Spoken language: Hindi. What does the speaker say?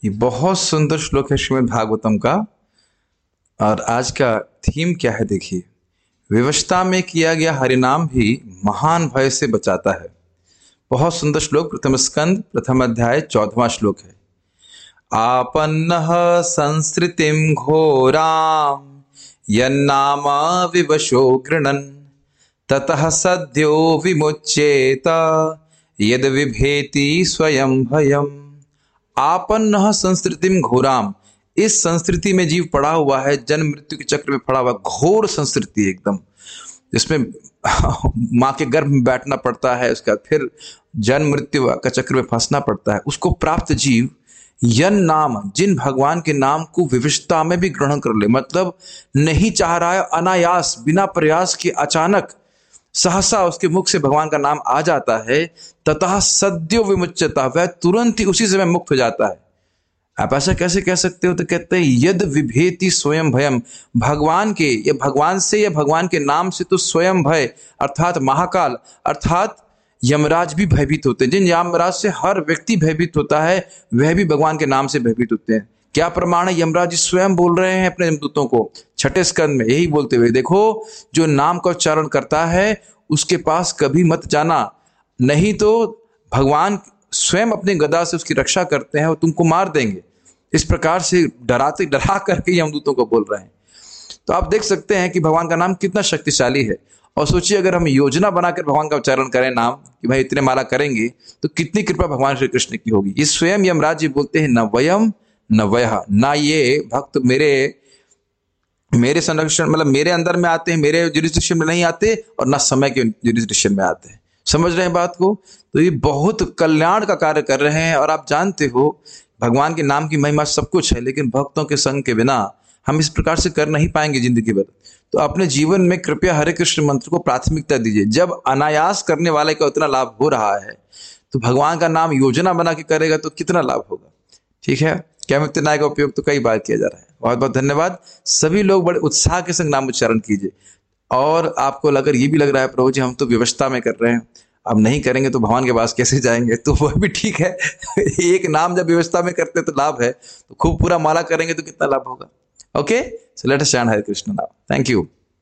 ये बहुत सुंदर श्लोक है श्रीमद् भागवतम का। और आज का थीम क्या है देखिए, विवशता में किया गया हरिनाम भी महान भय से बचाता है। बहुत सुंदर श्लोक, प्रथम स्कंद प्रथम अध्याय 14वां श्लोक है। आपन्नः संसृतिं घोराम यन्नाम विवशो गृणन् ततः सद्यो विमुच्येत यद विभेति स्वयं भयम्। आपन्नः संस्कृतिम घोराम, इस संस्कृति में जीव पड़ा हुआ है, जन्म मृत्यु के चक्र में पड़ा हुआ, घोर संस्कृति एकदम, जिसमें माँ के गर्भ में बैठना पड़ता है, उसका फिर जन्म मृत्यु का चक्र में फंसना पड़ता है। उसको प्राप्त जीव यन नाम, जिन भगवान के नाम को विविशता में भी ग्रहण कर ले, मतलब नहीं चाह रहा है, अनायास बिना प्रयास के अचानक सहसा उसके मुख से भगवान का नाम आ जाता है, ततः सद्यो विमुच्यता, वह तुरंत ही उसी समय मुक्त हो जाता है। आप ऐसा कैसे कह सकते हो? तो कहते हैं यद विभेति स्वयं भयम, भगवान के या भगवान से या भगवान के नाम से तो स्वयं भय अर्थात महाकाल अर्थात यमराज भी भयभीत होते हैं। जिन यमराज से हर व्यक्ति भयभीत होता है वह भी भगवान के नाम से भयभीत होते हैं। क्या प्रमाण है? यमराज जी स्वयं बोल रहे हैं अपने दूतों को छठे स्कंद में, यही बोलते हुए, देखो जो नाम का उच्चारण करता है उसके पास कभी मत जाना, नहीं तो भगवान स्वयं अपने गदा से उसकी रक्षा करते हैं और तुमको मार देंगे। इस प्रकार से डरा करके यमदूतों को बोल रहे हैं। तो आप देख सकते हैं कि भगवान का नाम कितना शक्तिशाली है। और सोचिए अगर हम योजना बनाकर भगवान का उच्चारण करें नाम कि भाई इतने माला करेंगे तो कितनी कृपा भगवान श्री कृष्ण की होगी। ये स्वयं यमराज जी बोलते हैं न वयम न वयः, ना ये भक्त मेरे संरक्षण मतलब मेरे अंदर में आते हैं, मेरे जुरिस्डिक्शन में नहीं आते, और ना समय के जुरिस्डिक्शन में आते हैं। समझ रहे हैं बात को? तो ये बहुत कल्याण का कार्य कर रहे हैं। और आप जानते हो भगवान के नाम की महिमा सब कुछ है, लेकिन भक्तों के संग के बिना हम इस प्रकार से कर नहीं पाएंगे जिंदगी भर। तो अपने जीवन में कृपया हरे कृष्ण मंत्र को प्राथमिकता दीजिए। जब अनायास करने वाले का उतना लाभ हो रहा है तो भगवान का नाम योजना बना के करेगा तो कितना लाभ होगा। ठीक है, कैमुक्तिनाय का उपयोग तो कई बार किया जा रहा है। बहुत बहुत धन्यवाद। सभी लोग बड़े उत्साह के संग नाम उच्चारण कीजिए। और आपको अगर ये भी लग रहा है प्रभु जी हम तो व्यवस्था में कर रहे हैं, अब नहीं करेंगे तो भगवान के पास कैसे जाएंगे, तो वह भी ठीक है। एक नाम जब व्यवस्था में करते तो लाभ है, तो खूब पूरा माला करेंगे तो कितना लाभ होगा। Okay, so let us chant Hare Krishna naam. Thank you.